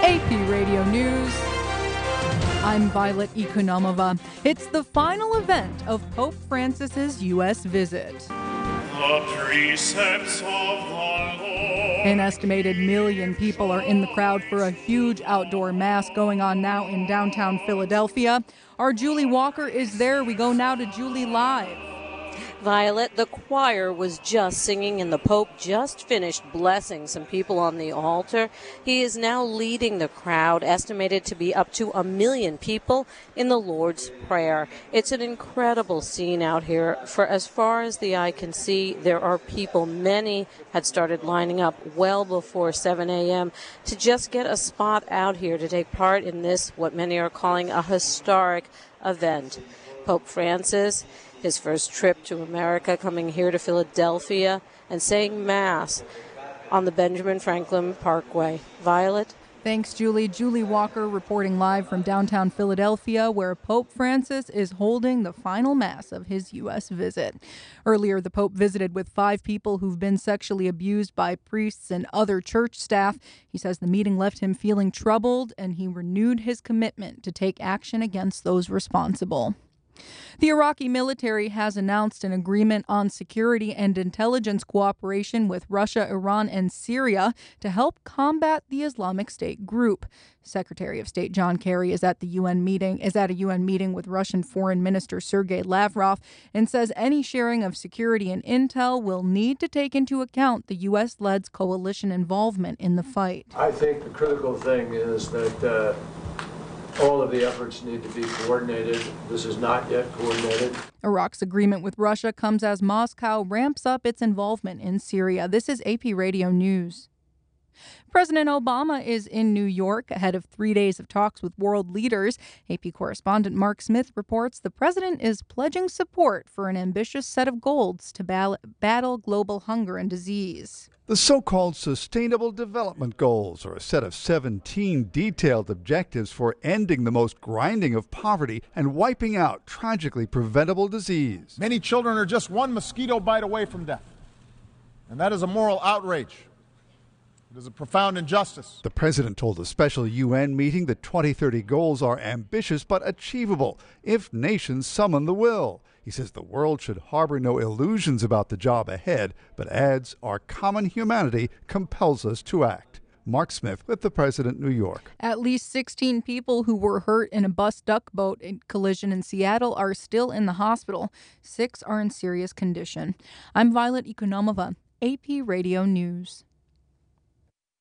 AP Radio News. I'm Violet Ekonomova. It's the final event of Pope Francis's U.S. visit. The precepts of the Lord. An estimated 1 million people are in the crowd for a huge outdoor mass going on now in downtown Philadelphia. Our Julie Walker is there. We go now to Julie live. Violet, the choir was just singing and the Pope just finished blessing some people on the altar. He is now leading the crowd, estimated to be up to 1 million people, in the Lord's Prayer. It's an incredible scene out here. For as far as the eye can see, there are people. Many had started lining up well before 7 a.m. to just get a spot out here to take part in this, what many are calling a historic event. Pope Francis, his first trip to America, coming here to Philadelphia and saying Mass on the Benjamin Franklin Parkway. Violet? Thanks, Julie. Julie Walker reporting live from downtown Philadelphia, where Pope Francis is holding the final Mass of his U.S. visit. Earlier, the Pope visited with 5 people who've been sexually abused by priests and other church staff. He says the meeting left him feeling troubled, and he renewed his commitment to take action against those responsible. The Iraqi military has announced an agreement on security and intelligence cooperation with Russia, Iran, and Syria to help combat the Islamic State group. Secretary of State John Kerry is at a UN meeting with Russian Foreign Minister Sergei Lavrov and says any sharing of security and intel will need to take into account the U.S.-led coalition involvement in the fight. I think the critical thing is that all of the efforts need to be coordinated. This is not yet coordinated. Iraq's agreement with Russia comes as Moscow ramps up its involvement in Syria. This is AP Radio News. President Obama is in New York ahead of 3 days of talks with world leaders. AP correspondent Mark Smith reports the president is pledging support for an ambitious set of goals to battle global hunger and disease. The so-called Sustainable Development Goals are a set of 17 detailed objectives for ending the most grinding of poverty and wiping out tragically preventable disease. Many children are just one mosquito bite away from death, and that is a moral outrage. It is a profound injustice. The president told a special UN meeting that 2030 goals are ambitious but achievable if nations summon the will. He says the world should harbor no illusions about the job ahead, but adds our common humanity compels us to act. Mark Smith with the President, New York. At least 16 people who were hurt in a bus duck boat collision in Seattle are still in the hospital. 6 are in serious condition. I'm Violet Ekonomova, AP Radio News.